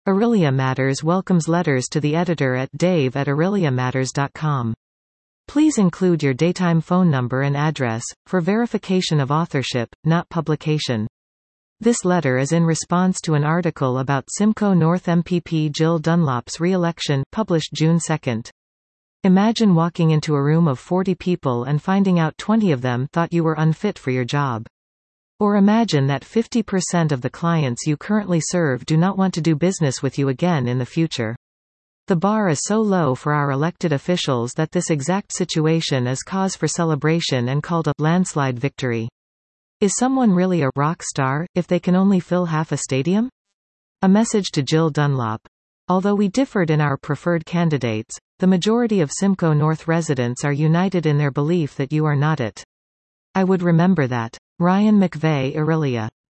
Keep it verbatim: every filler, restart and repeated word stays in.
Aurelia Matters welcomes letters to the editor at dave at aurelia matters dot com. Please include your daytime phone number and address, for verification of authorship, not publication. This letter is in response to an article about Simcoe North M P P Jill Dunlop's re-election, published June second. Imagine walking into a room of forty people and finding out twenty of them thought you were unfit for your job. Or imagine that fifty percent of the clients you currently serve do not want to do business with you again in the future. The bar is so low for our elected officials that this exact situation is cause for celebration and called a landslide victory. Is someone really a rock star, if they can only fill half a stadium? A message to Jill Dunlop. Although we differed in our preferred candidates, the majority of Simcoe North residents are united in their belief that you are not it. I would remember that. Ryan McVeigh, Aurelia.